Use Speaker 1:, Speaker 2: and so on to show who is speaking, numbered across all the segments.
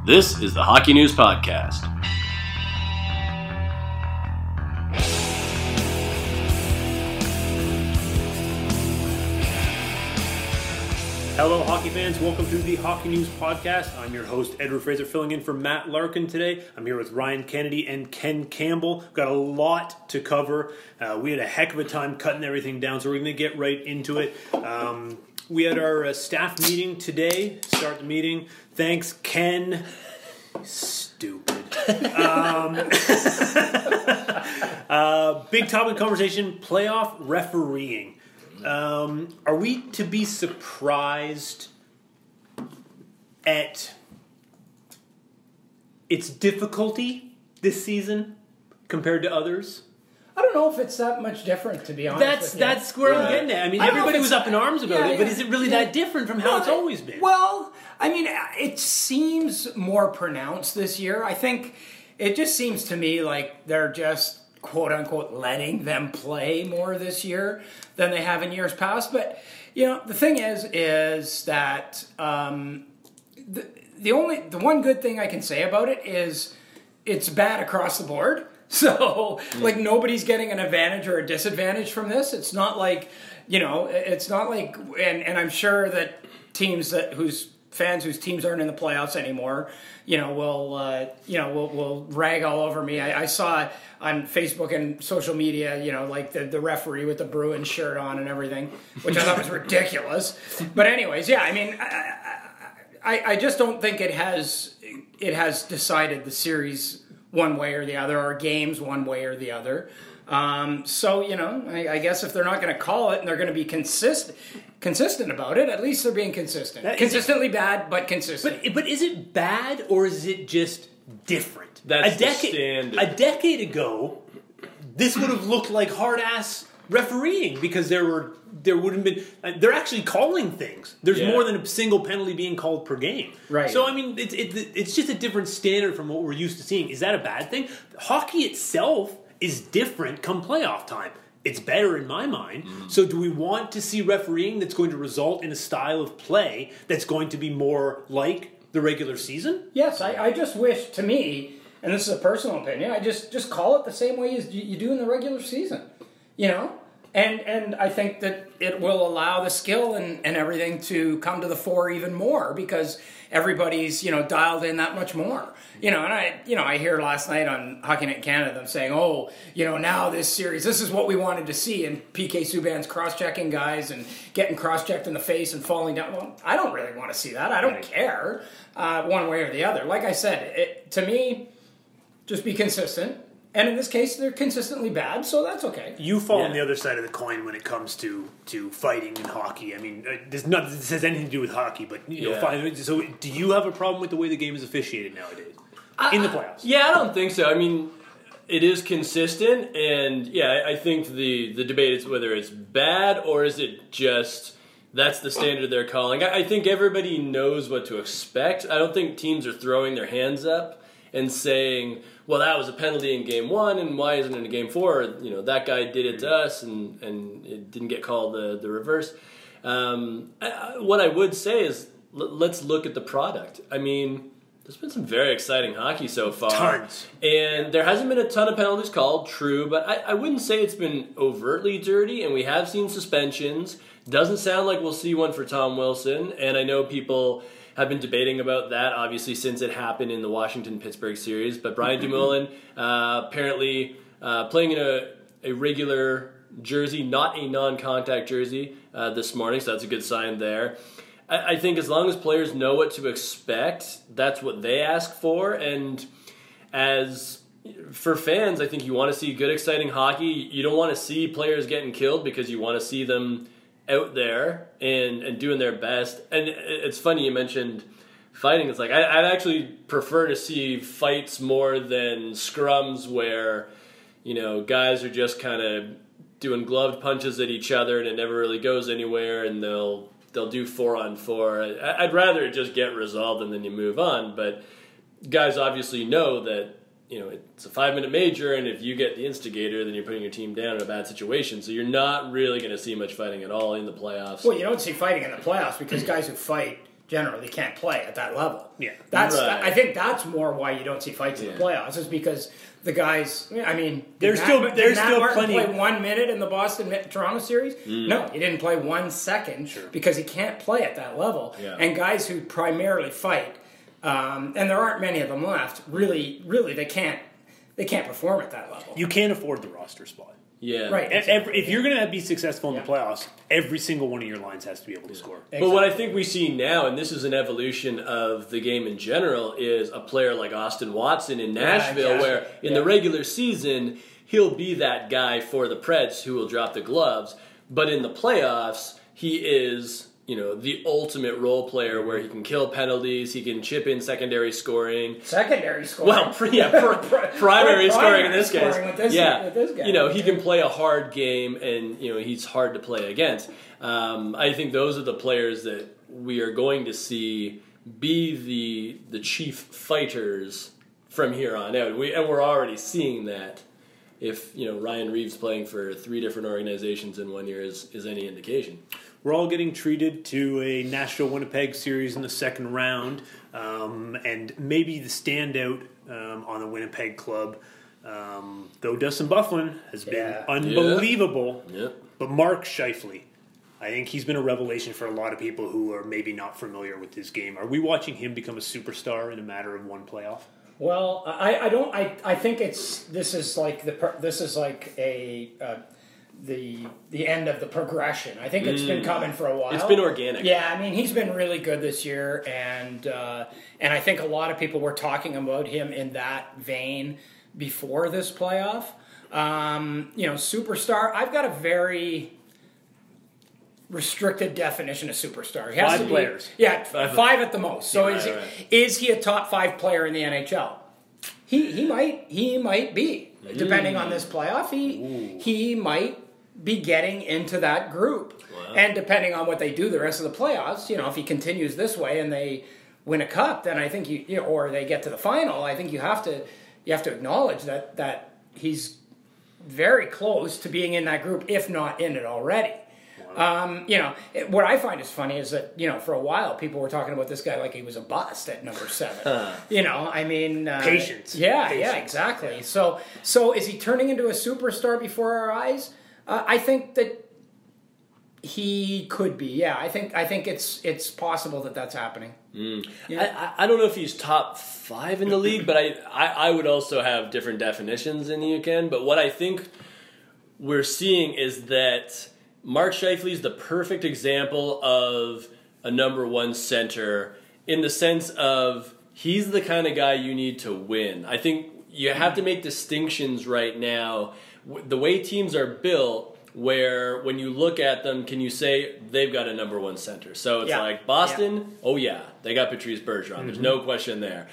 Speaker 1: This is the Hockey News Podcast.
Speaker 2: Hello, hockey fans. Welcome to the Hockey News Podcast. I'm your host, Edward Fraser, filling in for Matt Larkin today. I'm here with Ryan Kennedy and Ken Campbell. We've got a lot to cover. We had a heck of a time cutting everything down, so we're going to get right into it. We had our staff meeting today. Start the meeting. Thanks, Ken. Stupid. Big topic of conversation, playoff refereeing. Are we to be surprised at its difficulty this season compared to others?
Speaker 3: I don't know if it's that much different, to be honest.
Speaker 2: That's where I'm getting at. I mean, everybody was up in arms about it, but is it really that different from how it's always been?
Speaker 3: Well, I mean, it seems more pronounced this year. I think it just seems to me like they're just, quote unquote, letting them play more this year than they have in years past. But, you know, the thing is that the one good thing I can say about it is it's bad across the board. So, like, nobody's getting an advantage or a disadvantage from this. It's not like, you know, it's not like, and I'm sure that teams whose teams aren't in the playoffs anymore, you know, will rag all over me. I saw on Facebook and social media, you know, like the referee with the Bruins shirt on and everything, which I thought was ridiculous. But anyways, yeah, I mean, I just don't think it has decided the series one way or the other, or games one way or the other. So, you know, I guess if they're not going to call it and they're going to be consistent about it, at least they're being consistent. Consistently bad, but consistent.
Speaker 2: But is it bad, or is it just different?
Speaker 1: That's the standard.
Speaker 2: A decade ago, this would have looked like hard-ass refereeing, because there would have been they're actually calling things. There's more than a single penalty being called per game.
Speaker 3: Right.
Speaker 2: So I mean, it's just a different standard from what we're used to seeing. Is that a bad thing? Hockey itself is different come playoff time. It's better in my mind. So do we want to see refereeing that's going to result in a style of play that's going to be more like the regular season?
Speaker 3: Yes, I just wish, to me, and this is a personal opinion, I just call it the same way as you do in the regular season. You know? And I think that it will allow the skill and everything to come to the fore even more, because everybody's, you know, dialed in that much more. You know, and I hear last night on Hockey Night in Canada them saying, oh, you know, now this series, this is what we wanted to see, and PK Subban's cross-checking guys and getting cross-checked in the face and falling down. Well, I don't really want to see that. I don't care one way or the other. Like I said, to me, just be consistent. And in this case, they're consistently bad, so that's okay.
Speaker 2: You fall on the other side of the coin when it comes to fighting in hockey. I mean, this has anything to do with hockey, but you know, so do you have a problem with the way the game is officiated nowadays in the playoffs?
Speaker 1: Yeah, I don't think so. I mean, it is consistent, and yeah, I think the debate is whether it's bad or is it just that's the standard they're calling. I think everybody knows what to expect. I don't think teams are throwing their hands up and saying, well, that was a penalty in game one, and why isn't it in game four? You know, that guy did it to us, and it didn't get called the reverse. What I would say is, let's look at the product. I mean, there's been some very exciting hockey so far.
Speaker 2: Tons.
Speaker 1: And there hasn't been a ton of penalties called, true, but I wouldn't say it's been overtly dirty, and we have seen suspensions. Doesn't sound like we'll see one for Tom Wilson, and I know people have been debating about that, obviously, since it happened in the Washington-Pittsburgh series. But Brian Dumoulin apparently playing in a regular jersey, not a non-contact jersey this morning, so that's a good sign there. I think as long as players know what to expect, that's what they ask for. And as for fans, I think you want to see good, exciting hockey. You don't want to see players getting killed because you want to see them out there and doing their best. And it's funny you mentioned fighting. It's like I'd actually prefer to see fights more than scrums where, you know, guys are just kind of doing gloved punches at each other and it never really goes anywhere, and they'll do 4-on-4. I'd rather it just get resolved and then you move on. But guys obviously know that, you know, it's a 5-minute major, and if you get the instigator, then you're putting your team down in a bad situation. So you're not really going to see much fighting at all in the playoffs.
Speaker 3: Well, you don't see fighting in the playoffs because guys who fight generally can't play at that level.
Speaker 2: Yeah.
Speaker 3: I think that's more why you don't see fights in the playoffs, is because the guys. I mean,
Speaker 2: there's
Speaker 3: did
Speaker 2: still
Speaker 3: Matt
Speaker 2: plenty.
Speaker 3: Play 1 minute in the Boston Toronto series? No, he didn't play 1 second because he can't play at that level.
Speaker 1: Yeah.
Speaker 3: And guys who primarily fight, and there aren't many of them left. Really, they can't perform at that level.
Speaker 2: You can't afford the roster spot.
Speaker 1: Yeah.
Speaker 3: Right.
Speaker 2: If you're going to be successful in the playoffs, every single one of your lines has to be able to score.
Speaker 1: But what I think we see now, and this is an evolution of the game in general, is a player like Austin Watson in Nashville, where in the regular season, he'll be that guy for the Preds who will drop the gloves. But in the playoffs, he is, the ultimate role player where he can kill penalties, he can chip in secondary scoring.
Speaker 3: Secondary scoring?
Speaker 1: Well, primary scoring in this case.
Speaker 3: With this guy.
Speaker 1: He can play a hard game, and, he's hard to play against. I think those are the players that we are going to see be the chief fighters from here on out. And we're already seeing that. If Ryan Reeves playing for 3 different organizations in 1 year is any indication.
Speaker 2: We're all getting treated to a Nashville-Winnipeg series in the second round, and maybe the standout on the Winnipeg club, though Dustin Byfuglien has been unbelievable, but Mark Scheifele, I think he's been a revelation for a lot of people who are maybe not familiar with his game. Are we watching him become a superstar in a matter of one playoff?
Speaker 3: Well, I don't. I think this is like the end of the progression. I think it's been coming for a while.
Speaker 1: It's been organic.
Speaker 3: Yeah, I mean, he's been really good this year, and I think a lot of people were talking about him in that vein before this playoff. Superstar. I've got a very restricted definition of superstar. He has
Speaker 2: 5
Speaker 3: to be,
Speaker 2: players.
Speaker 3: Yeah, 5 at the most. So is he a top 5 player in the NHL? He might be, depending on this playoff. He might be getting into that group. Wow. And depending on what they do the rest of the playoffs, if he continues this way and they win a cup, then I think or they get to the final, I think you have to acknowledge that he's very close to being in that group, if not in it already. What I find is funny is that, for a while people were talking about this guy like he was a bust at number 7.
Speaker 2: Patience.
Speaker 3: Yeah, exactly. So is he turning into a superstar before our eyes? I think that he could be. Yeah, I think it's possible that that's happening.
Speaker 1: Yeah. I don't know if he's top 5 in the league, but I would also have different definitions than you can. But what I think we're seeing is that Mark Scheifele is the perfect example of a number 1 center in the sense of he's the kind of guy you need to win. I think you have to make distinctions right now. The way teams are built, where when you look at them, can you say they've got a number 1 center? So it's like Boston, they got Patrice Bergeron. There's no question there.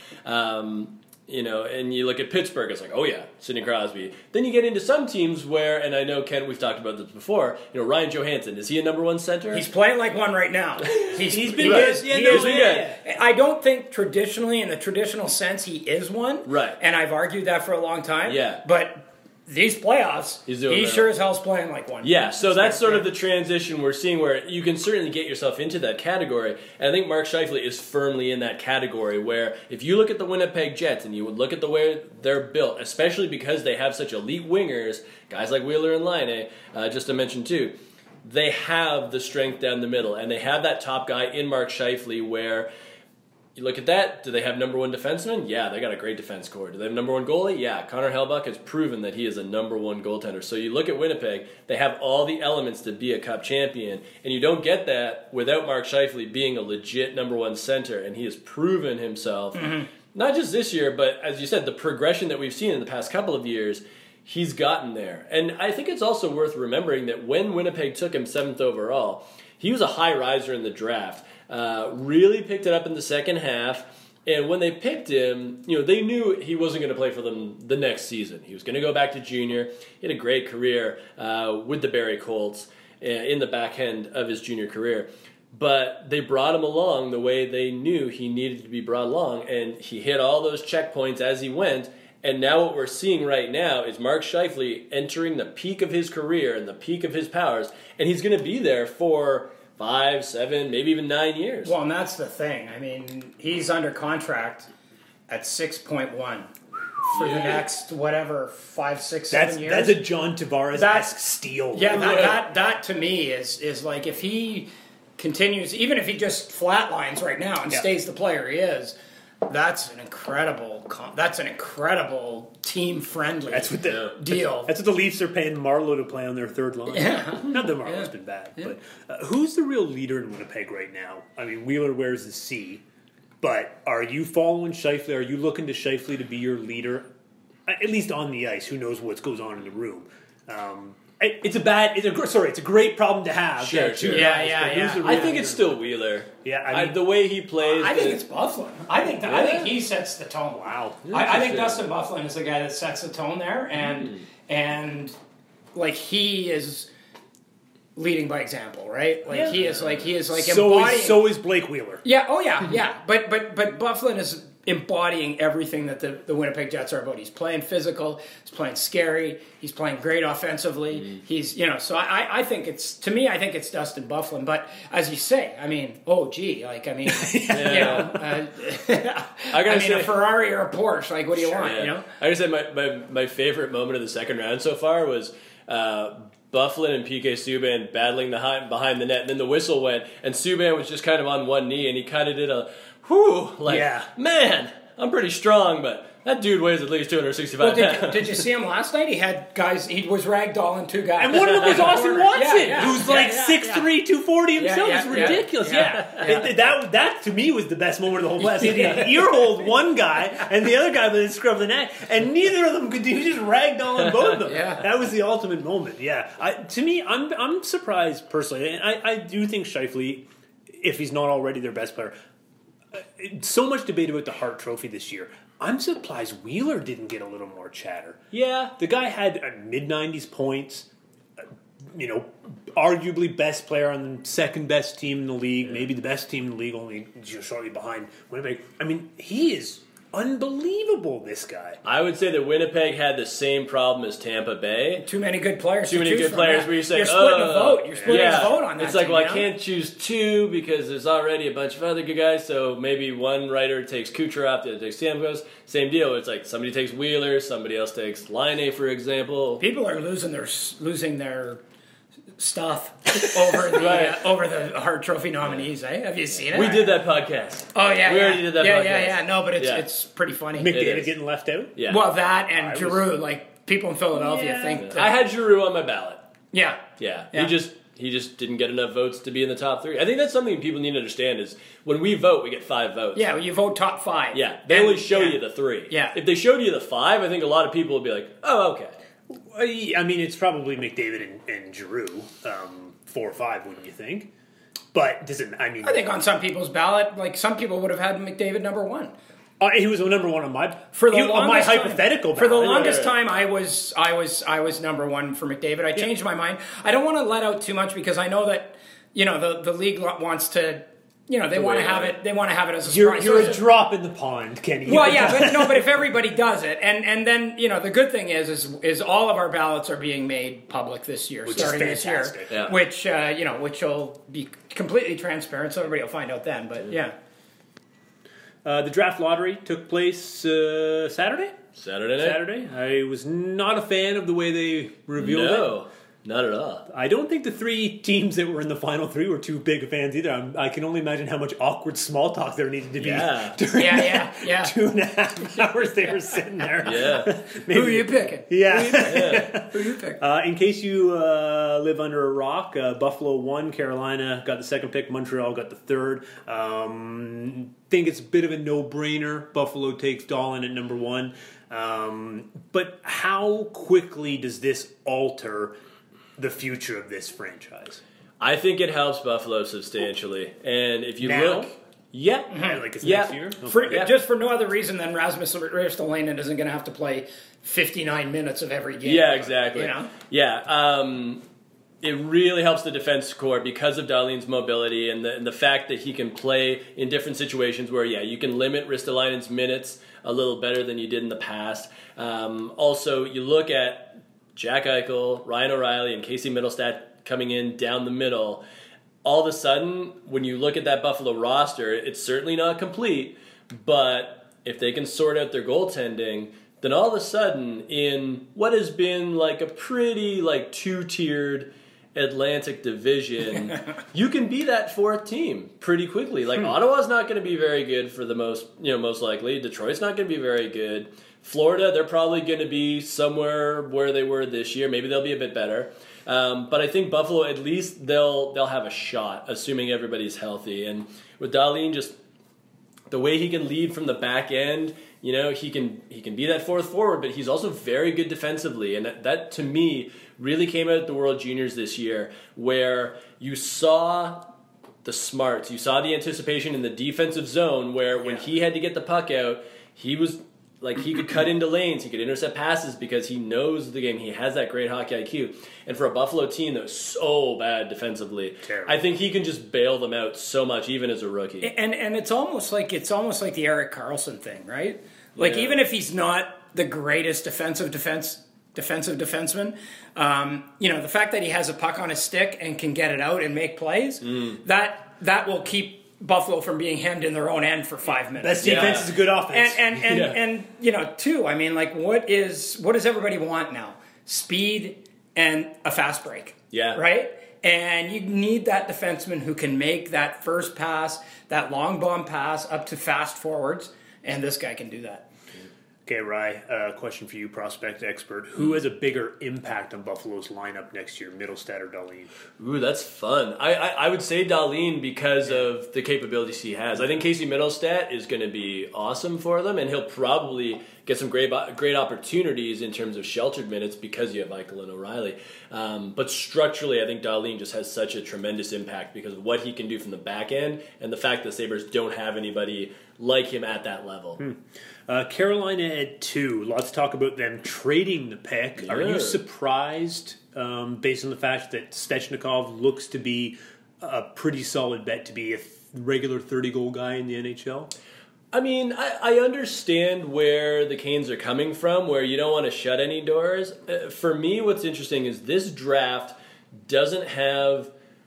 Speaker 1: And you look at Pittsburgh, it's like, Sidney Crosby. Then you get into some teams where, and I know, Ken, we've talked about this before, Ryan Johansson, is he a number 1 center?
Speaker 3: He's playing like one right now.
Speaker 1: He's been good. He's been good.
Speaker 3: I don't think traditionally, in the traditional sense, he is one.
Speaker 1: Right.
Speaker 3: And I've argued that for a long time.
Speaker 1: Yeah.
Speaker 3: But these playoffs, he sure as hell's playing like one.
Speaker 1: Yeah, so that's sort of the transition we're seeing where you can certainly get yourself into that category. And I think Mark Scheifele is firmly in that category where if you look at the Winnipeg Jets and you would look at the way they're built, especially because they have such elite wingers, guys like Wheeler and Laine, just to mention too, they have the strength down the middle. And they have that top guy in Mark Scheifele where you look at that, do they have number 1 defenseman? Yeah, they got a great defense core. Do they have number 1 goalie? Yeah, Connor Hellebuyck has proven that he is a number 1 goaltender. So you look at Winnipeg, they have all the elements to be a cup champion, and you don't get that without Mark Scheifele being a legit number 1 center, and he has proven himself, not just this year, but as you said, the progression that we've seen in the past couple of years, he's gotten there. And I think it's also worth remembering that when Winnipeg took him 7th overall, he was a high riser in the draft. Really picked it up in the second half, and when they picked him, they knew he wasn't going to play for them the next season. He was going to go back to junior. He had a great career with the Barrie Colts in the back end of his junior career. But they brought him along the way they knew he needed to be brought along, and he hit all those checkpoints as he went. And now what we're seeing right now is Mark Scheifele entering the peak of his career and the peak of his powers, and he's going to be there for 5, 7, maybe even 9 years.
Speaker 3: Well, and that's the thing. I mean, he's under contract at 6.1 for the next, whatever, 5, 6, 7 years.
Speaker 2: That's a John Tavares-esque steal.
Speaker 3: Yeah, that to me is like, if he continues, even if he just flatlines right now and stays the player he is, that's an incredible team friendly deal.
Speaker 2: That's what the Leafs are paying Marleau to play on their third line.
Speaker 3: Yeah.
Speaker 2: Not that Marleau's been bad, but who's the real leader in Winnipeg right now? I mean, Wheeler wears the C, but are you following Scheifele? Are you looking to Scheifele to be your leader, at least on the ice? Who knows what goes on in the room? It's a great problem to have.
Speaker 1: Sure. I think it's still Wheeler.
Speaker 2: Yeah, I mean,
Speaker 1: the way he plays.
Speaker 3: I think it's Byfuglien. I think he sets the tone.
Speaker 2: Wow.
Speaker 3: I think Dustin Byfuglien is the guy that sets the tone there, and like he is leading by example, right? Like he is like embodying.
Speaker 2: So is Blake Wheeler.
Speaker 3: Yeah. Oh yeah. But Byfuglien is embodying everything that the Winnipeg Jets are about. He's playing physical. He's playing scary. He's playing great offensively. He's, so I think it's Dustin Byfuglien. But as you say, I mean, a Ferrari or a Porsche. Like, what do you want?
Speaker 1: Yeah. I gotta say, my favorite moment of the second round so far was Byfuglien and PK Subban battling behind the net, and then the whistle went, and Subban was just kind of on one knee, and he kind of did a man, I'm pretty strong, but that dude weighs at least 265 pounds.
Speaker 3: Did you see him last night? He had guys, he was ragdolling 2 guys.
Speaker 2: And one of them was Austin Watson, who's 6'3", 240 himself.
Speaker 3: Yeah,
Speaker 2: It's ridiculous. That, to me, was the best moment of the whole class. He ear-holed one guy, and the other guy with his scrub of the neck, and neither of them could do, just ragdolling both of them. That was the ultimate moment, to me, I'm surprised, personally, and I do think Scheifele, if he's not already their best player, so much debate about the Hart Trophy this year. I'm surprised Wheeler didn't get a little more chatter.
Speaker 1: Yeah.
Speaker 2: The guy had mid-90s points, arguably best player on the second best team in the league, maybe the best team in the league, only shortly behind Winnipeg. I mean, he is unbelievable, this guy.
Speaker 1: I would say that Winnipeg had the same problem as Tampa Bay.
Speaker 3: Too many good players.
Speaker 1: Where you say,
Speaker 3: you're splitting a vote. You're splitting a vote on that.
Speaker 1: It's like, I can't choose 2 because there's already a bunch of other good guys. So maybe one writer takes Kucherov, the other takes Stamkos. Same deal. It's like somebody takes Wheeler, somebody else takes Laine, for example.
Speaker 3: People are losing their stuff over the Hart Trophy nominees. Have you seen it?
Speaker 1: We did that podcast.
Speaker 3: Oh yeah,
Speaker 1: we already did that podcast.
Speaker 3: Yeah. No, but it's pretty funny.
Speaker 2: McDavid getting left out.
Speaker 3: Yeah. Well, that and Giroux, like people in Philadelphia think.
Speaker 1: I had Giroux on my ballot.
Speaker 3: Yeah.
Speaker 1: He just didn't get enough votes to be in the top 3. I think that's something people need to understand is when we vote, we get 5 votes.
Speaker 3: Yeah, when you vote top 5.
Speaker 1: Yeah, they only show you the 3.
Speaker 3: Yeah.
Speaker 1: If they showed you the 5, I think a lot of people would be like, oh, okay.
Speaker 2: I mean, it's probably McDavid and Giroux, 4 or 5, wouldn't you think? But I
Speaker 3: think on some people's ballot, like some people would have had McDavid number 1.
Speaker 2: He was number 1 on my
Speaker 3: hypothetical
Speaker 2: ballot.
Speaker 3: For the longest time, I was number 1 for McDavid. I changed my mind. I don't want to let out too much because I know that the league wants to. They want to have it. They want to have it as a surprise.
Speaker 2: You're a drop in the pond, Kenny.
Speaker 3: Well, but if everybody does it, and then the good thing is all of our ballots are being made public this year, starting this year, which will be completely transparent, so everybody will find out then. But
Speaker 2: the draft lottery took place Saturday.
Speaker 1: Saturday.
Speaker 2: I was not a fan of the way they revealed it.
Speaker 1: Not at all.
Speaker 2: I don't think the 3 teams that were in the final 3 were too big fans either. I can only imagine how much awkward small talk there needed to be during 2.5 hours they were sitting there.
Speaker 3: Yeah. Who are you picking?
Speaker 2: Yeah.
Speaker 3: Who you picking?
Speaker 2: In case you live under a rock, Buffalo won. Carolina got the 2nd pick. Montreal got the 3rd. Think it's a bit of a no-brainer. Buffalo takes Dahlin at number 1. But how quickly does this alter the future of this franchise?
Speaker 1: I think it helps Buffalo substantially. And if you look...
Speaker 2: next year?
Speaker 3: Just for no other reason than Rasmus Ristolainen isn't going to have to play 59 minutes of every game.
Speaker 1: Yeah, exactly. It really helps the defense core because of Dahlin's mobility and the fact that he can play in different situations where, you can limit Ristolainen's minutes a little better than you did in the past. Also, you look at Jack Eichel, Ryan O'Reilly, and Casey Middlestat coming in down the middle. all of a sudden, when you look at that Buffalo roster, it's certainly not complete, but if they can sort out their goaltending, then all of a sudden, in what has been like a pretty like two-tiered Atlantic division, you can be that fourth team pretty quickly. Like Ottawa's not going to be very good for the most likely. Detroit's not going to be very good. Florida, they're probably going to be somewhere where they were this year. Maybe they'll be a bit better. But I think Buffalo, at least they'll have a shot, assuming everybody's healthy. And with Dahlin, just the way he can lead from the back end, he can be that fourth forward, but he's also very good defensively. And that to me really came out at the World Juniors this year, where you saw the smarts, you saw the anticipation in the defensive zone, where when he had to get the puck out, he was like, he could cut into lanes, he could intercept passes because he knows the game. He has that great hockey IQ. And for a Buffalo team that was so bad defensively, terrible. I think he can just bail them out so much, even as a rookie. And
Speaker 3: it's almost like the Erik Karlsson thing, right? Like even if he's not the greatest defensive defenseman, the fact that he has a puck on his stick and can get it out and make plays, that will keep Buffalo from being hemmed in their own end for 5 minutes.
Speaker 2: Best defense is a good offense.
Speaker 3: And too, I mean, like, what does everybody want now? Speed and a fast break.
Speaker 1: Yeah.
Speaker 3: Right? And you need that defenseman who can make that first pass, that long bomb pass up to fast forwards, and this guy can do that.
Speaker 2: Okay, Rye, question for you, prospect expert. Who has a bigger impact on Buffalo's lineup next year, Middlestat or Dahlin?
Speaker 1: Ooh, that's fun. I would say Dahlin because of the capabilities he has. I think Casey Middlestat is going to be awesome for them, and he'll probably get some great opportunities in terms of sheltered minutes because you have Eichel and O'Reilly. But structurally, I think Dahlin just has such a tremendous impact because of what he can do from the back end and the fact that Sabres don't have anybody like him at that level.
Speaker 2: Carolina at 2. Lots to talk about them trading the pick.
Speaker 1: Yeah.
Speaker 2: Are you surprised, based on the fact that Svechnikov looks to be a pretty solid bet to be a regular 30-goal guy in the NHL?
Speaker 1: I mean, I understand where the Canes are coming from, where you don't want to shut any doors. For me, what's interesting is this draft doesn't have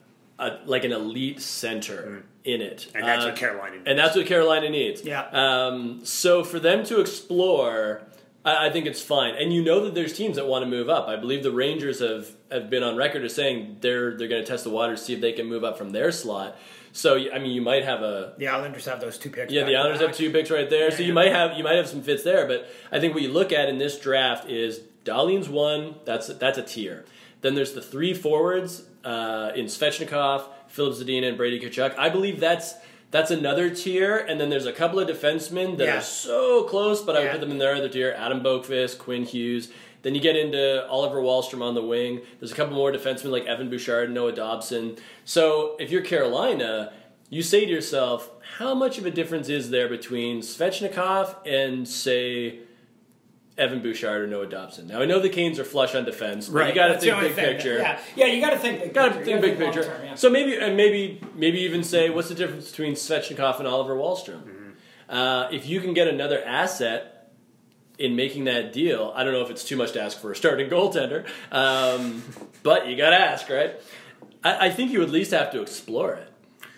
Speaker 1: an elite center in it.
Speaker 2: And that's what Carolina needs.
Speaker 1: And that's what Carolina needs.
Speaker 3: Yeah.
Speaker 1: So for them to explore, I think it's fine. And you know that there's teams that want to move up. I believe the Rangers have been on record as saying they're going to test the waters, see if they can move up from their slot. So, I mean, you might have
Speaker 3: the Islanders have those 2 picks.
Speaker 1: Yeah, the Islanders have 2 picks right there. Yeah, so you might have some fits there. But I think what you look at in this draft is Dahlin's 1. That's a tier. Then there's the 3 forwards in Svechnikov, Filip Zadina, and Brady Tkachuk. I believe that's another tier. And then there's a couple of defensemen that are so close, but I would put them in their other tier. Adam Boqvist, Quinn Hughes. Then you get into Oliver Wahlstrom on the wing. There's a couple more defensemen like Evan Bouchard and Noah Dobson. So if you're Carolina, you say to yourself, how much of a difference is there between Svechnikov and, say, Evan Bouchard or Noah Dobson? Now, I know the Canes are flush on defense, but you got to think big picture.
Speaker 3: Yeah, you got to think big picture.
Speaker 1: Got to think big picture. Term, yeah. So maybe even say, what's the difference between Svechnikov and Oliver Wahlstrom? Mm-hmm. If you can get another asset in making that deal, I don't know if it's too much to ask for a starting goaltender, but you got to ask, right? I think you at least have to explore it.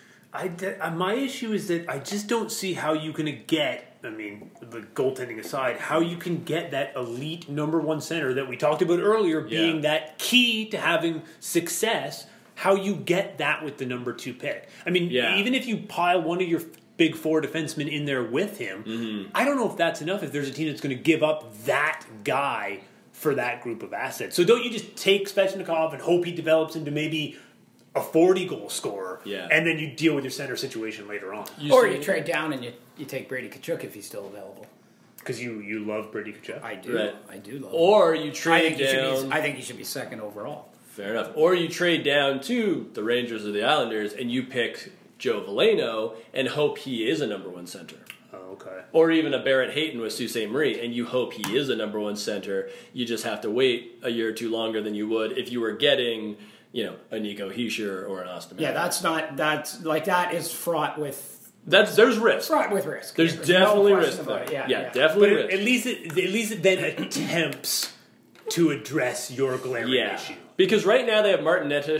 Speaker 2: My issue is that I just don't see how you can get, I mean, the goaltending aside, how you can get that elite number 1 center that we talked about earlier being that key to having success, how you get that with the number 2 pick. I mean, even if you pile one of your big 4 defensemen in there with him, I don't know if that's enough if there's a team that's going to give up that guy for that group of assets. So don't you just take Svechnikov and hope he develops into maybe a 40-goal scorer, and then you deal with your center situation later on?
Speaker 3: You trade down and you take Brady Tkachuk if he's still available.
Speaker 2: Because you love Brady Tkachuk?
Speaker 3: I do. Right. I do love him.
Speaker 1: Or you trade down...
Speaker 3: I think he should be 2nd overall.
Speaker 1: Fair enough. Or you trade down to the Rangers or the Islanders and you pick Joe Veleno and hope he is a number 1 center.
Speaker 2: Oh, okay.
Speaker 1: Or even a Barrett Hayton with Sault Ste. Marie, and you hope he is a number 1 center. You just have to wait a year or 2 longer than you would if you were getting, a Nico Hischier or an Austin Matthews.
Speaker 3: Yeah, that is fraught with...
Speaker 1: There's risk.
Speaker 3: Fraught with risk.
Speaker 1: There's definitely risk there. Definitely risk.
Speaker 2: At least it then attempts to address your glaring issue.
Speaker 1: Because right now they have Martin Nettish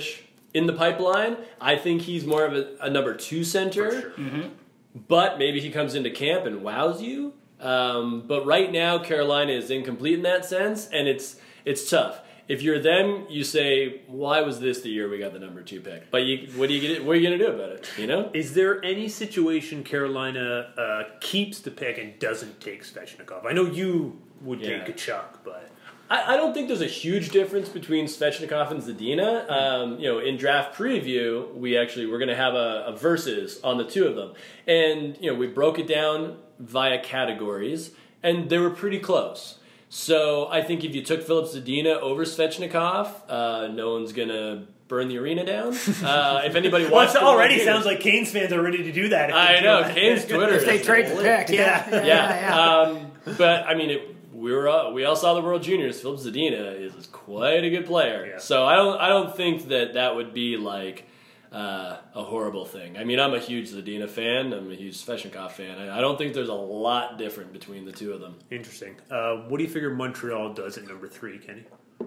Speaker 1: in the pipeline. I think he's more of a number 2 center.
Speaker 2: For sure.
Speaker 1: But maybe he comes into camp and wows you. But right now, Carolina is incomplete in that sense, and it's tough. If you're them, you say, why was this the year we got the number 2 pick? But what are you going to do about it? You know?
Speaker 2: Is there any situation keeps the pick and doesn't take Svechnikov? I know you would take Tkachuk, but
Speaker 1: I don't think there's a huge difference between Svechnikov and Zadina. In draft preview, we're going to have a versus on the two of them, and we broke it down via categories, and they were pretty close. So I think if you took Philip Zadina over Svechnikov, no one's going to burn the arena down. If anybody wants
Speaker 2: it already sounds like Canes fans are ready to do that.
Speaker 1: I know, Canes Twitter.
Speaker 3: If they trade the pick,
Speaker 1: yeah. But, I mean, we all saw the World Juniors. Philip Zadina is quite a good player.
Speaker 2: Yeah.
Speaker 1: So I don't think that would be like a horrible thing. I mean, I'm a huge Zadina fan. I'm a huge Svechnikov fan. I don't think there's a lot different between the two of them.
Speaker 2: Interesting. What do you figure Montreal does at number 3, Kenny?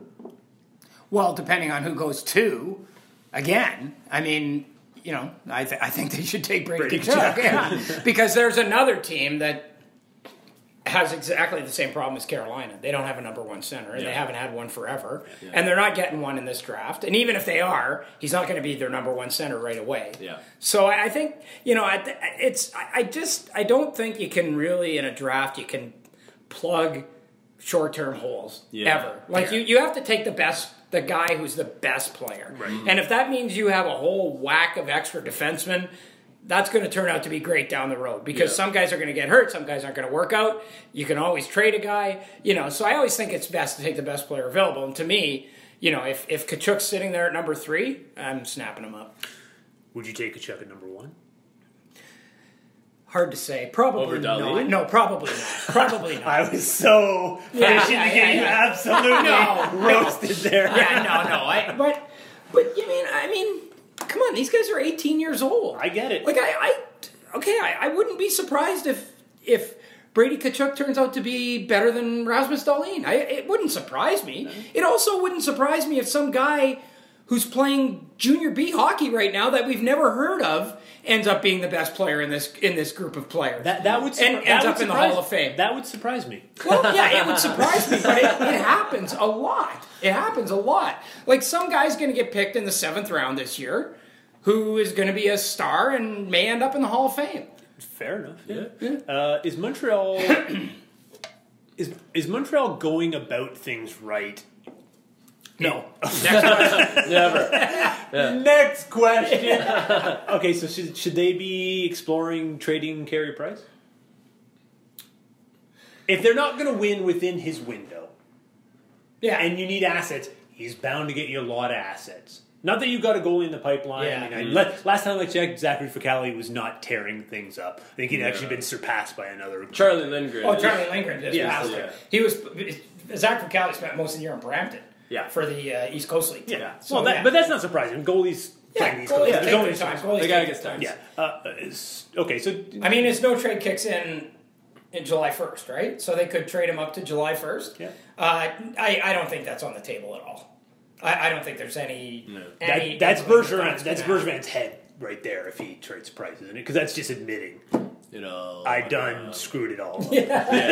Speaker 3: Well, depending on who goes 2, again, I mean, I think they should take Brady Tkachuk. Yeah. Because there's another team that has exactly the same problem as Carolina. They don't have a number 1 center, and they haven't had one forever. Yeah. And they're not getting one in this draft. And even if they are, he's not going to be their number 1 center right away.
Speaker 1: Yeah.
Speaker 3: So I think, I don't think you can really, in a draft, you can plug short-term holes ever. Like, you have to take the guy who's the best player.
Speaker 2: Right.
Speaker 3: And if that means you have a whole whack of extra defensemen, that's going to turn out to be great down the road because some guys are going to get hurt, some guys aren't going to work out. You can always trade a guy, So I always think it's best to take the best player available. And to me, if Tkachuk's sitting there at number 3, I'm snapping him up.
Speaker 2: Would you take Tkachuk at number 1?
Speaker 3: Hard to say. Probably
Speaker 1: over
Speaker 3: not.
Speaker 1: Dahlin?
Speaker 3: No, probably not. Probably not.
Speaker 2: I was so fishing to get you absolutely roasted there.
Speaker 3: Yeah, no. But I mean. Come on, these guys are 18 years old.
Speaker 2: I get it.
Speaker 3: Like I wouldn't be surprised if Brady Tkachuk turns out to be better than Rasmus Dahlin. It wouldn't surprise me. It also wouldn't surprise me if some guy who's playing junior B hockey right now that we've never heard of ends up being the best player in this group of players.
Speaker 2: That would
Speaker 3: ends up in the Hall of Fame.
Speaker 2: That would surprise me.
Speaker 3: Well, yeah, it would surprise me, but it happens a lot. It happens a lot. Like some guy's going to get picked in the 7th round this year, who is going to be a star and may end up in the Hall of Fame.
Speaker 2: Fair enough. Yeah. Is Montreal is Montreal going about things right?
Speaker 3: No.
Speaker 1: Never.
Speaker 2: Next question. Okay, so should they be exploring trading Carey Price? If they're not going to win within his window, and you need assets, he's bound to get you a lot of assets. Not that you got a goalie in the pipeline.
Speaker 3: Yeah.
Speaker 2: I mean, last time I checked, Zachary Ficali was not tearing things up. I think he'd actually been surpassed by another.
Speaker 1: Charlie Lindgren.
Speaker 3: Oh, Charlie Lindgren just passed
Speaker 1: yeah.
Speaker 3: it. He was Zach Ficali spent most of the year in Brampton.
Speaker 2: Yeah.
Speaker 3: For the East Coast League.
Speaker 2: Yeah.
Speaker 3: So,
Speaker 2: but that's not surprising. Goalies playing these
Speaker 3: goalies
Speaker 2: Coast.
Speaker 3: take their time.
Speaker 1: They gotta get started.
Speaker 2: Yeah. Okay, so
Speaker 3: I mean, his no trade kicks in July 1st, right? So they could trade him up to July 1st.
Speaker 2: Yeah.
Speaker 3: I don't think that's on the table at all. I don't think there's any.
Speaker 1: No.
Speaker 2: That's Bergeron's head right there if he trades Price, isn't it? Because that's just admitting I screwed it all up.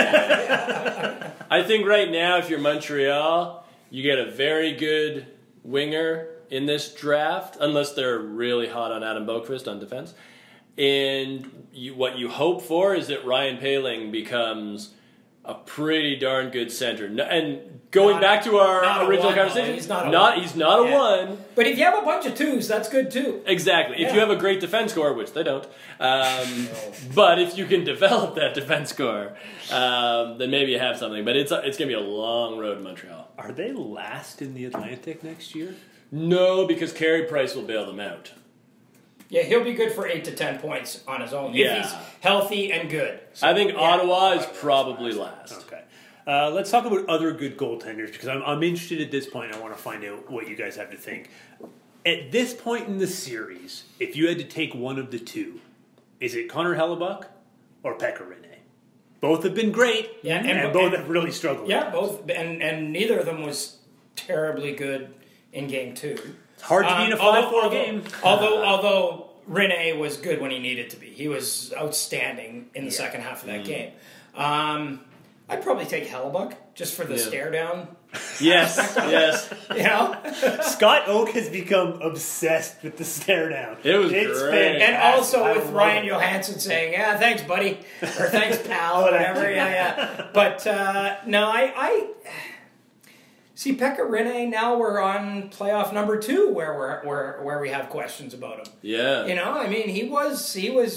Speaker 1: I think right now, if you're Montreal, you get a very good winger in this draft, unless they're really hot on Adam Boqvist on defense. And what you hope for is that Ryan Poehling becomes a pretty darn good center. And going back to our original conversation, he's not a 1.
Speaker 3: But if you have a bunch of 2s, that's good too.
Speaker 1: Exactly. If you have a great defense core, which they don't, but if you can develop that defense core, then maybe you have something. But it's going to be a long road in Montreal.
Speaker 2: Are they last in the Atlantic next year?
Speaker 1: No, because Carey Price will bail them out.
Speaker 3: Yeah, he'll be good for 8 to 10 points on his own if he's healthy and good.
Speaker 1: So, I think Ottawa is probably last.
Speaker 2: Okay. Let's talk about other good goaltenders because I'm interested at this point. I want to find out what you guys have to think. At this point in the series, if you had to take one of the two, is it Connor Hellebuck or Pekka Rinne? Both have been great, and both have really struggled.
Speaker 3: Yeah, both, and neither of them was terribly good in Game 2.
Speaker 2: It's hard to be in a 5-4 game.
Speaker 3: Although Rene was good when he needed to be. He was outstanding in the second half of that game. I'd probably take Hellebuck just for the stare down.
Speaker 1: Yes, yes.
Speaker 3: You know?
Speaker 2: Scott Oak has become obsessed with the stare down.
Speaker 1: It's
Speaker 2: great.
Speaker 1: fantastic.
Speaker 3: And also with Ryan Johansson saying, "Yeah, thanks, buddy," or "Thanks, pal," or whatever. Yeah. But no, I see Pekka Rinne. Now we're on playoff number 2, where we have questions about him.
Speaker 1: Yeah.
Speaker 3: You know, I mean, he was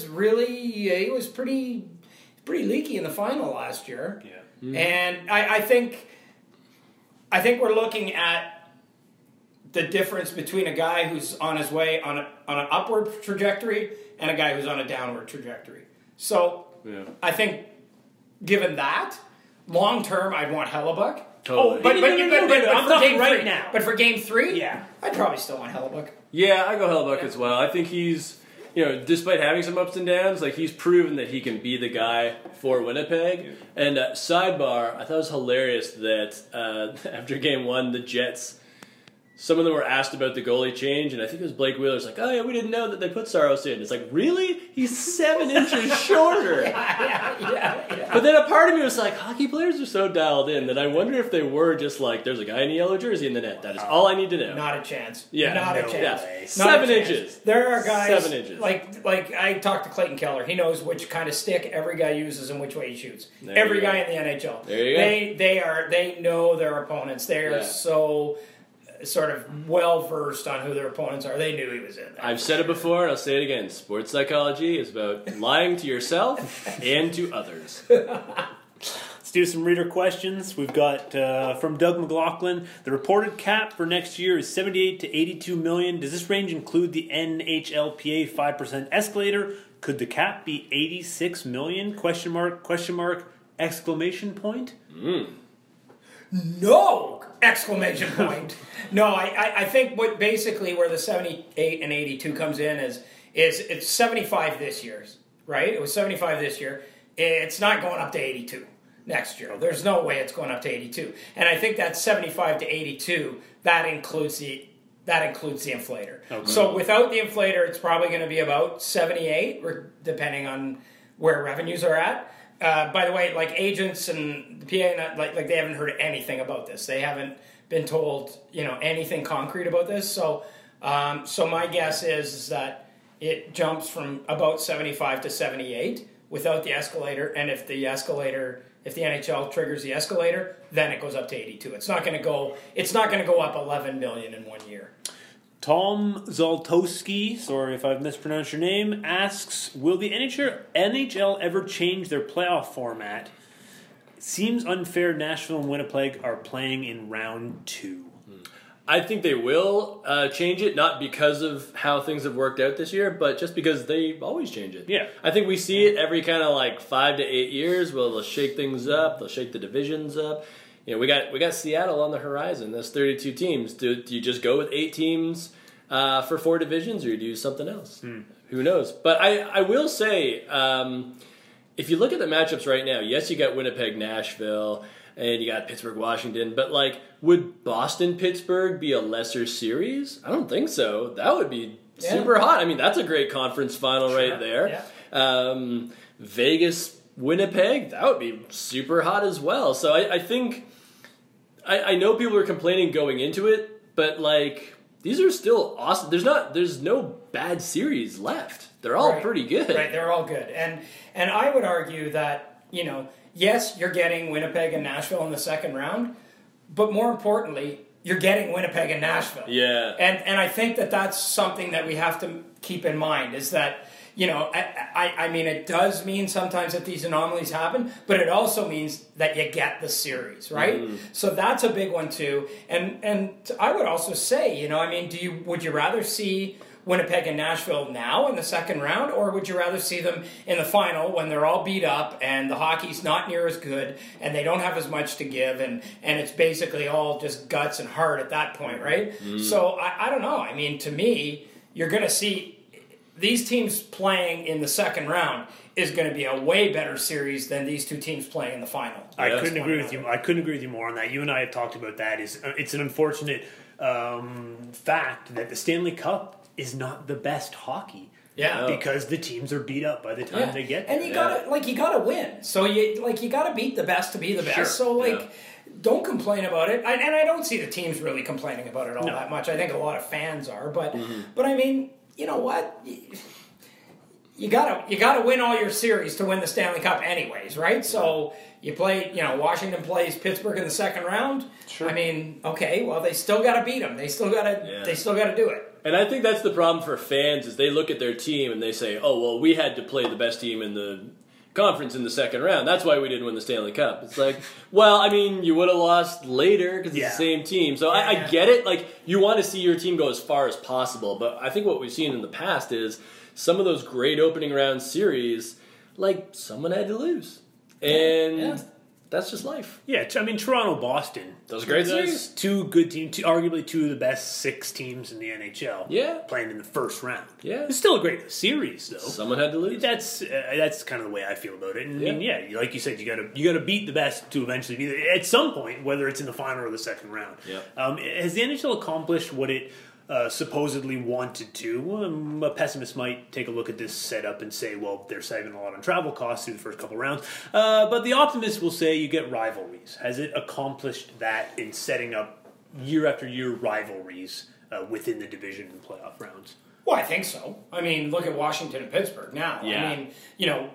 Speaker 3: pretty leaky in the final last year.
Speaker 2: Yeah.
Speaker 3: And I think we're looking at the difference between a guy who's on his way on an upward trajectory and a guy who's on a downward trajectory. So I think, given that, long term, I'd want Hellebuck.
Speaker 1: Totally.
Speaker 3: But
Speaker 2: I'm talking right now.
Speaker 3: But for game 3,
Speaker 2: Yeah.
Speaker 3: I'd probably still want Hellebuck.
Speaker 1: Yeah, I go Hellebuck as well. I think he's, despite having some ups and downs, like he's proven that he can be the guy for Winnipeg. And sidebar, I thought it was hilarious that after game 1, the Jets, some of them were asked about the goalie change, and I think it was Blake Wheeler's like, "Oh yeah, we didn't know that they put Saros in." It's like, really? He's 7 inches shorter.
Speaker 3: Yeah.
Speaker 1: But then a part of me was like, hockey players are so dialed in that I wonder if they were just like, there's a guy in a yellow jersey in the net. That is all I need to know.
Speaker 3: Not a chance.
Speaker 1: Yeah.
Speaker 3: Not a
Speaker 1: No
Speaker 3: chance.
Speaker 1: way.
Speaker 3: Not
Speaker 1: 7
Speaker 3: a chance.
Speaker 1: inches.
Speaker 3: There are guys
Speaker 1: 7 inches.
Speaker 3: like I talked to Clayton Keller. He knows which kind of stick every guy uses and which way he shoots.
Speaker 1: There
Speaker 3: Every
Speaker 1: you go.
Speaker 3: guy in the NHL.
Speaker 1: There you go.
Speaker 3: They know their opponents. They are so sort of well versed on who their opponents are. They knew he was in there.
Speaker 1: I've said it before, and I'll say it again. Sports psychology is about lying to yourself and to others.
Speaker 2: Let's do some reader questions. We've got from Doug McLaughlin. The reported cap for next year is 78 to 82 million. Does this range include the NHLPA 5% escalator? Could the cap be 86 million? Question mark, exclamation point?
Speaker 3: No! Exclamation point. No, I think where the 78 and 82 comes in is it's 75 this year, right? It was 75 this year. It's not going up to 82 next year. There's no way it's going up to 82. And I think that 75 to 82, that includes the inflator. Okay. So without the inflator, it's probably going to be about 78, depending on where revenues are at. By the way, like agents and the PA, like they haven't heard anything about this. They haven't been told, anything concrete about this. So my guess is that it jumps from about 75 to 78 without the escalator. And if the NHL triggers the escalator, then it goes up to 82. It's not going to go up 11 million in 1 year.
Speaker 2: Tom Zoltowski, sorry if I've mispronounced your name, asks, will the NHL ever change their playoff format? It seems unfair Nashville and Winnipeg are playing in round 2.
Speaker 1: I think they will change it, not because of how things have worked out this year, but just because they always change it.
Speaker 2: Yeah.
Speaker 1: I think we see it every kind of like 5 to 8 years. Well, they'll shake things up. They'll shake the divisions up. We got Seattle on the horizon. That's 32 teams. Do you just go with 8 teams for 4 divisions, or do you do something else? Who knows? But I will say, if you look at the matchups right now, yes, you got Winnipeg, Nashville, and you got Pittsburgh, Washington. But would Boston, Pittsburgh be a lesser series? I don't think so. That would be super hot. I mean, that's a great conference final right there. Yeah. Vegas, Winnipeg, that would be super hot as well. So I think I know people are complaining going into it, but these are still awesome. There's no bad series left. They're all pretty good.
Speaker 3: Right, they're all good. And I would argue that, yes, you're getting Winnipeg and Nashville in the second round, but more importantly, you're getting Winnipeg and Nashville.
Speaker 1: Yeah.
Speaker 3: And I think that that's something that we have to keep in mind is that, I mean, it does mean sometimes that these anomalies happen, but it also means that you get the series, right? So that's a big one too. And I would also say, would you rather see Winnipeg and Nashville now in the second round, or would you rather see them in the final when they're all beat up and the hockey's not near as good and they don't have as much to give and it's basically all just guts and heart at that point, right? So I don't know. I mean, to me, you're going to see these teams playing in the second round is going to be a way better series than these two teams playing in the final.
Speaker 2: I couldn't agree with you. I couldn't agree with you more on that. You and I have talked about that. It's an unfortunate fact that the Stanley Cup is not the best hockey.
Speaker 3: Yeah,
Speaker 2: because the teams are beat up by the time they get there.
Speaker 3: And you gotta you win. So you gotta beat the best to be the best.
Speaker 2: Sure.
Speaker 3: So don't complain about it. And I don't see the teams really complaining about it all that much. I think a lot of fans are, but I mean, you know what? You gotta win all your series to win the Stanley Cup, anyways, right? So you play, Washington plays Pittsburgh in the second round.
Speaker 2: Sure.
Speaker 3: I mean, okay, well they still gotta beat them. They still gotta do it.
Speaker 1: And I think that's the problem for fans is they look at their team and they say, oh, well, we had to play the best team in the conference in the second round. That's why we didn't win the Stanley Cup. It's like, well, I mean, you would have lost later because it's the same team. So I get it. Like, you want to see your team go as far as possible. But I think what we've seen in the past is some of those great opening round series, like, someone had to lose. And that's just life.
Speaker 2: Yeah, I mean, Toronto-Boston.
Speaker 1: Those are great series.
Speaker 2: Two good teams, arguably two of the best 6 teams in the NHL.
Speaker 1: Yeah.
Speaker 2: Playing in the first round.
Speaker 1: Yeah.
Speaker 2: It's still a great series, though.
Speaker 1: Someone had to lose.
Speaker 2: That's kind of the way I feel about it. And I mean, like you said, you gotta beat the best to eventually be there at some point, whether it's in the final or the second round.
Speaker 1: Yeah.
Speaker 2: Has the NHL accomplished what it supposedly wanted to? A pessimist might take a look at this setup and say, well, they're saving a lot on travel costs through the first couple rounds. But the optimist will say you get rivalries. Has it accomplished that in setting up year after year rivalries within the division and playoff rounds?
Speaker 3: Well, I think so. I mean, look at Washington and Pittsburgh now.
Speaker 1: Yeah.
Speaker 3: I mean,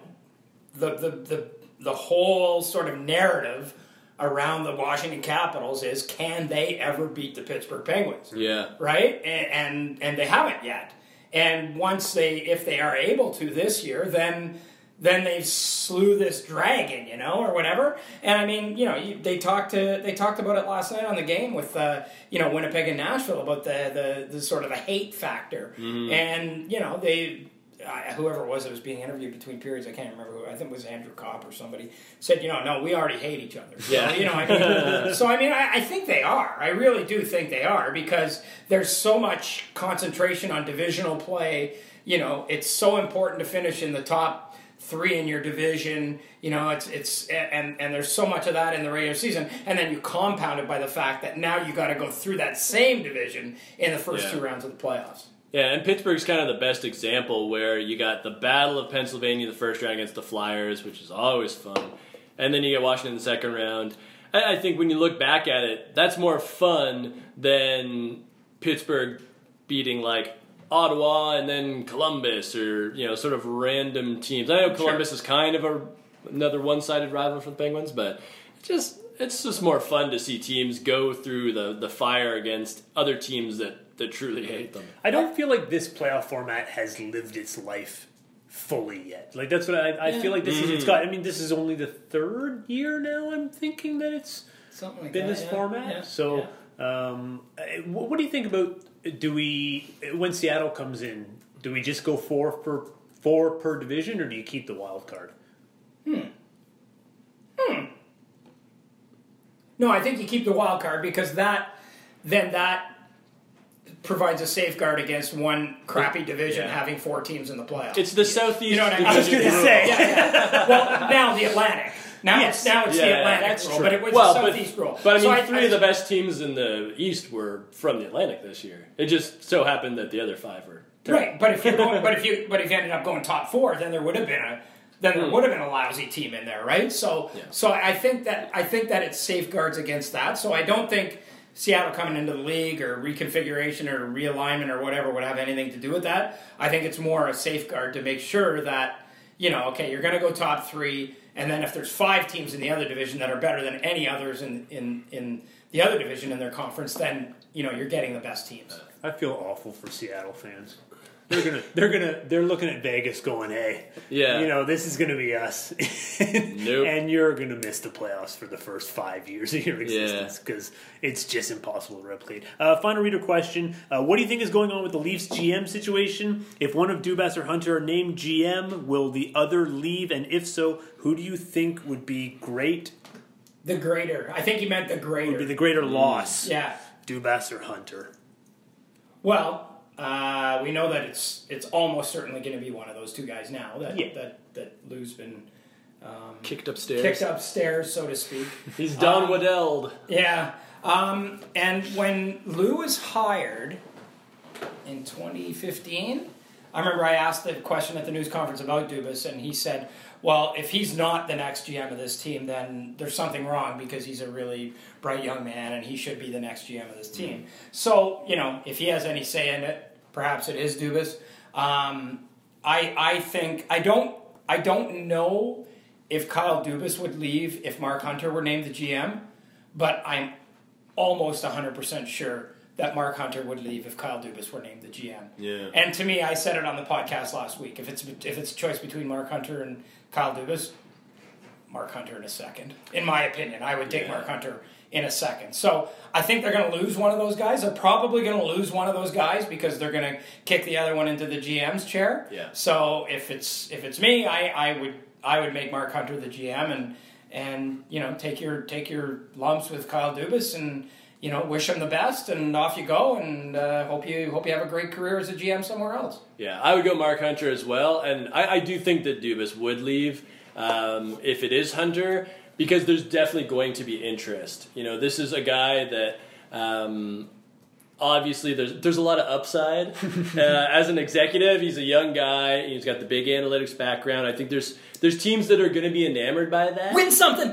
Speaker 3: the whole sort of narrative around the Washington Capitals is, can they ever beat the Pittsburgh Penguins?
Speaker 1: Yeah.
Speaker 3: Right? And they haven't yet. And if they are able to this year, then they slew this dragon, or whatever. And I mean, they talked about it last night on the game with Winnipeg and Nashville about the sort of the hate factor. Mm-hmm. And whoever it was being interviewed between periods, I can't remember who. I think it was Andrew Kopp or somebody said, no, we already hate each other.
Speaker 1: Yeah.
Speaker 3: I think they are. I really do think they are, because there's so much concentration on divisional play. It's so important to finish in the top 3 in your division. And there's so much of that in the regular season, and then you compound it by the fact that now you got to go through that same division in the first 2 rounds of the playoffs.
Speaker 1: Yeah, and Pittsburgh's kind of the best example, where you got the Battle of Pennsylvania the first round against the Flyers, which is always fun. And then you get Washington in the second round. I think when you look back at it, that's more fun than Pittsburgh beating like Ottawa and then Columbus, or sort of random teams. I know Columbus is kind of another one-sided rival for the Penguins, but it's just more fun to see teams go through the fire against other teams that truly hate them.
Speaker 2: I don't feel like this playoff format has lived its life fully yet. Like, that's what I feel like this is. It's got. I mean, this is only the 3rd year now, I'm thinking, that it's
Speaker 3: something like
Speaker 2: been
Speaker 3: that,
Speaker 2: this format.
Speaker 3: Yeah.
Speaker 2: So, what do you think about? When Seattle comes in, do we just go 4 per division, or do you keep the wild card?
Speaker 3: No, I think you keep the wild card, because that provides a safeguard against one crappy division having 4 teams in the playoffs.
Speaker 1: It's the Southeast.
Speaker 3: You know what I mean?
Speaker 2: I was going to say.
Speaker 3: Well, now the Atlantic. Now it's the Atlantic rule, but it was the Southeast rule.
Speaker 1: But I mean, 3 of the best teams in the East were from the Atlantic this year. It just so happened that the other 5 were terrible.
Speaker 3: Right. But if you ended up going top 4, then there would have been a lousy team in there, right? So I think that it safeguards against that. So I don't think Seattle coming into the league or reconfiguration or realignment or whatever would have anything to do with that. I think it's more a safeguard to make sure that, you're going to go top 3, and then if there's 5 teams in the other division that are better than any others in the other division in their conference, then, you're getting the best teams.
Speaker 2: I feel awful for Seattle fans. They're looking at Vegas going, hey, this is gonna be us.
Speaker 1: Nope.
Speaker 2: And you're gonna miss the playoffs for the first 5 years of your existence, because it's just impossible to replicate. Final reader question: what do you think is going on with the Leafs GM situation? If one of Dubas or Hunter are named GM, will the other leave? And if so, who do you think would be great?
Speaker 3: The greater. I think you meant the greater.
Speaker 2: Would be the greater loss.
Speaker 3: Yeah.
Speaker 2: Dubas or Hunter?
Speaker 3: Well, we know that it's almost certainly going to be one of those 2 guys now that Lou's been
Speaker 1: Kicked upstairs.
Speaker 3: Kicked upstairs, so to speak.
Speaker 1: He's Don Waddelled.
Speaker 3: Yeah. And when Lou was hired in 2015, I remember I asked the question at the news conference about Dubas, and he said, well, if he's not the next GM of this team, then there's something wrong because he's a really bright young man and he should be the next GM of this team. So, if he has any say in it, perhaps it is Dubas. I think, I don't know if Kyle Dubas would leave if Mark Hunter were named the GM, but I'm almost 100% sure that Mark Hunter would leave if Kyle Dubas were named the GM.
Speaker 1: Yeah.
Speaker 3: And to me, I said it on the podcast last week. If it's a choice between Mark Hunter and Kyle Dubas, Mark Hunter in a second. In my opinion, I would take Mark Hunter in a second. So I think they're going to lose one of those guys. They're probably going to lose one of those guys because they're going to kick the other one into the GM's chair.
Speaker 1: Yeah.
Speaker 3: So if it's me, I would make Mark Hunter the GM and take your lumps with Kyle Dubas and wish him the best and off you go and hope you have a great career as a GM somewhere else.
Speaker 1: Yeah, I would go Mark Hunter as well, and I do think that Dubas would leave if it is Hunter because there's definitely going to be interest. This is a guy that obviously there's a lot of upside as an executive. He's a young guy. He's got the big analytics background. I think there's teams that are going to be enamored by that.
Speaker 3: Win something.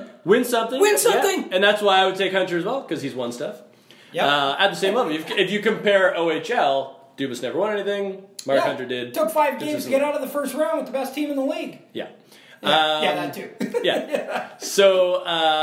Speaker 1: Yeah. And that's why I would take Hunter as well because he's won stuff.
Speaker 3: Yeah.
Speaker 1: At the same level, if you compare OHL, Dubas never won anything. Mark Hunter did.
Speaker 3: Took 5 games to get out of the first round with the best team in the league.
Speaker 1: Yeah.
Speaker 3: That too.
Speaker 1: Yeah. So,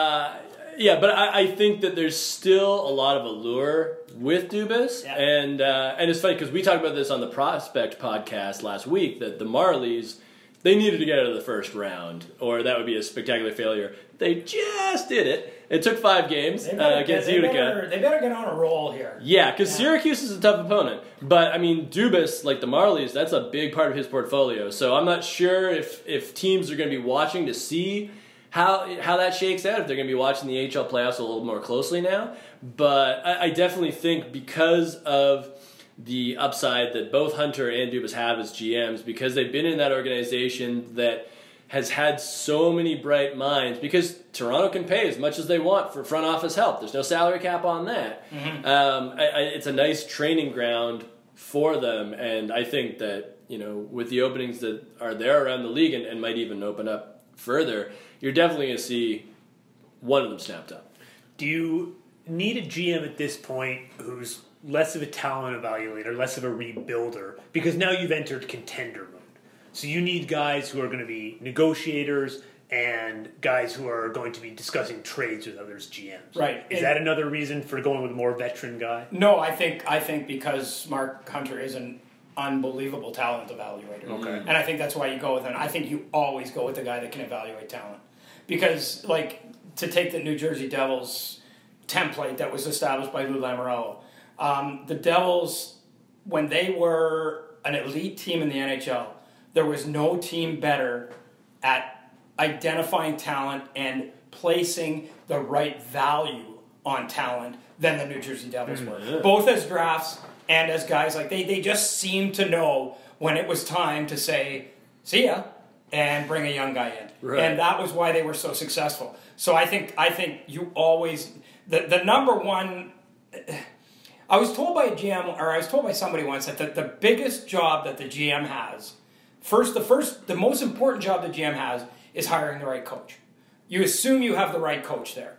Speaker 1: but I think that there's still a lot of allure with Dubas.
Speaker 3: Yeah.
Speaker 1: And it's funny because we talked about this on the Prospect podcast last week that the Marlies, they needed to get out of the first round or that would be a spectacular failure. They just did it. It took 5 games against Utica.
Speaker 3: They better get on a roll here.
Speaker 1: Yeah, because Syracuse is a tough opponent. But, Dubas, like the Marlies, that's a big part of his portfolio. So I'm not sure if teams are going to be watching to see how that shakes out, if they're going to be watching the AHL playoffs a little more closely now. But I definitely think because of the upside that both Hunter and Dubas have as GMs, because they've been in that organization that has had so many bright minds, because Toronto can pay as much as they want for front office help. There's no salary cap on that. Mm-hmm. It's a nice training ground for them, and I think that, with the openings that are there around the league and might even open up further, you're definitely going to see one of them snapped up.
Speaker 2: Do you need a GM at this point who's less of a talent evaluator, less of a rebuilder? Because now you've entered contender mode. So you need guys who are going to be negotiators and guys who are going to be discussing trades with others GMs.
Speaker 3: Right.
Speaker 2: Is that another reason for going with a more veteran guy?
Speaker 3: No, I think because Mark Hunter is an unbelievable talent evaluator.
Speaker 2: Okay.
Speaker 3: And I think that's why you go with him. I think you always go with the guy that can evaluate talent. Because, to take the New Jersey Devils template that was established by Lou Lamoriello, the Devils, when they were an elite team in the NHL, there was no team better at identifying talent and placing the right value on talent than the New Jersey Devils were.
Speaker 1: Yeah.
Speaker 3: Both as drafts and as guys. They just seemed to know when it was time to say, see ya, and bring a young guy in.
Speaker 1: Right.
Speaker 3: And that was why they were so successful. So I think you always... The number one... I was told by a GM, or I was told by somebody once, that the biggest job that the GM has... The most important job the GM has is hiring the right coach. You assume you have the right coach there.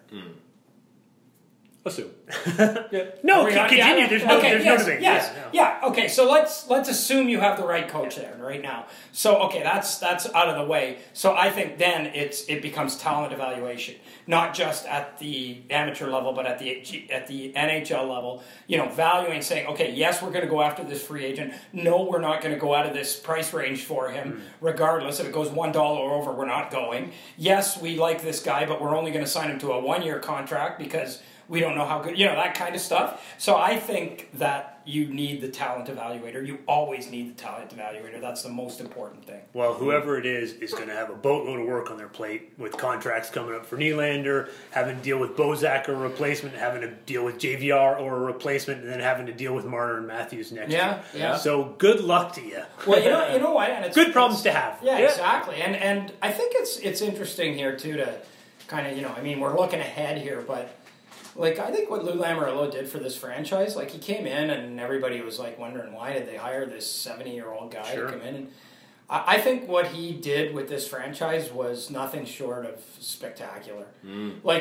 Speaker 1: Assume.
Speaker 2: No, continue. There's no debate.
Speaker 3: Yeah. Okay, so let's assume you have the right coach there right now. So okay, that's out of the way. So I think then it becomes talent evaluation, not just at the amateur level, but at the NHL level. Valuing, saying, okay, yes, we're going to go after this free agent. No, we're not going to go out of this price range for him, regardless. If it goes $1 over, we're not going. Yes, we like this guy, but we're only going to sign him to a 1-year contract because We don't know how good, that kind of stuff. So I think that you need the talent evaluator. You always need the talent evaluator. That's the most important thing.
Speaker 2: Well, whoever it is going to have a boatload of work on their plate with contracts coming up for Nylander, having to deal with Bozak or a replacement, having to deal with JVR or a replacement, and then having to deal with Marner and Matthews next year.
Speaker 3: Yeah.
Speaker 2: So good luck to you.
Speaker 3: Well, you know what? And it's
Speaker 2: good problems to have.
Speaker 3: Yeah, exactly. And I think it's interesting here too to kind of we're looking ahead here, but. Like, I think what Lou Lamoriello did for this franchise, like, he came in and everybody was, like, wondering why did they hire this 70-year-old guy to come in. And I think what he did with this franchise was nothing short of spectacular. Like,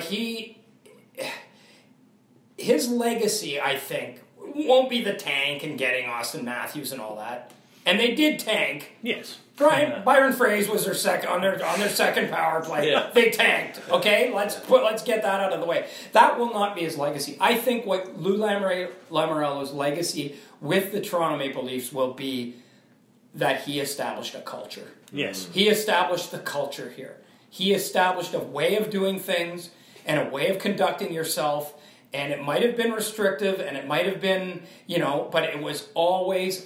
Speaker 3: his legacy, I think, won't be the tank and getting Austin Matthews and all that. And they did tank.
Speaker 2: Yes.
Speaker 3: Byron Fraze was their second on their second power play.
Speaker 1: Yeah.
Speaker 3: They tanked. Okay, let's get that out of the way. That will not be his legacy. I think what Lou Lamoriello's legacy with the Toronto Maple Leafs will be that he established a culture.
Speaker 2: Yes.
Speaker 3: He established the culture here. He established a way of doing things and a way of conducting yourself. And it might have been restrictive, and it might have been, but it was always,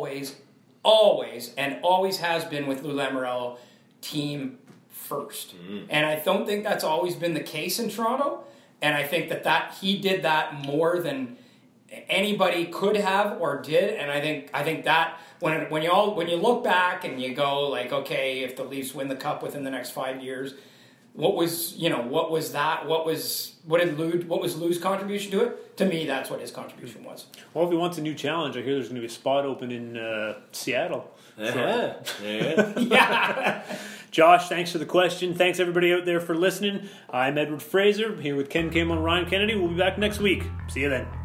Speaker 3: and always has been with Lou Lamoriello, team first. And I don't think that's always been the case in Toronto. And I think that he did that more than anybody could have or did. And I think that when you look back and you go like, okay, if the Leafs win the Cup within the next 5 years. What was Lou's contribution to it? To me, that's what his contribution was.
Speaker 2: Well, if he wants a new challenge, I hear there's going to be a spot open in Seattle.
Speaker 1: Yeah.
Speaker 2: Josh, thanks for the question. Thanks everybody out there for listening. I'm Edward Fraser, here with Ken Campbell and Ryan Kennedy. We'll be back next week. See you then.